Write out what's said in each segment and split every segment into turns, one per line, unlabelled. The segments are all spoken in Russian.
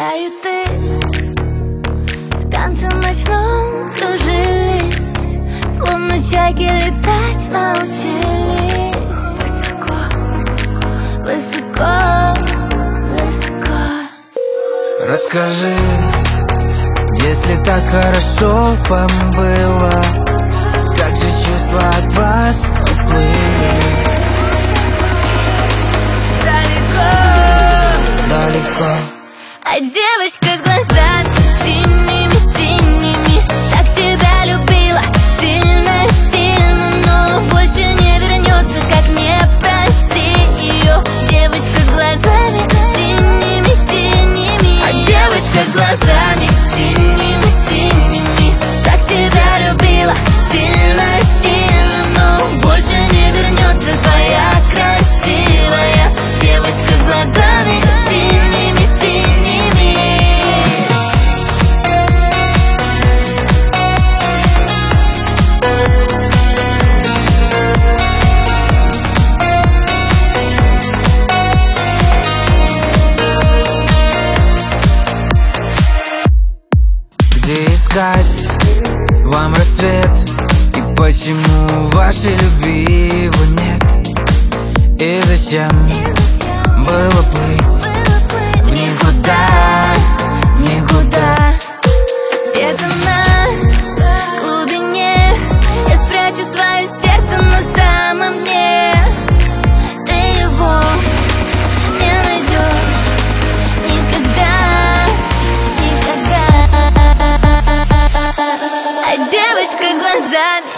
Я и ты в танце ночном кружились, словно чайки летать научились. Высоко, высоко, высоко.
Расскажи, если так хорошо вам было, как же чувства от вас уплыли?
Далеко,
Далеко.
а девочка с глазами синими-синими так тебя любила сильно-сильно, но больше не вернется, как не проси ее. Девочка с глазами синими-синими, а девочка с глазами синими-синими так тебя любила сильно-сильно, но больше не вернется твоя красивая девочка с глазами синими-синими.
Где искать вам рассвет? И почему вашей любви его нет? И зачем было плыть в никуда, в никуда?
Где-то на глубине я спрячу свое сердце на самом дне. Ты его не найдешь никогда, никогда. А девочка с глазами,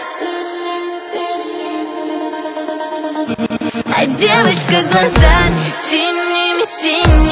а девочка с глазами синими-синими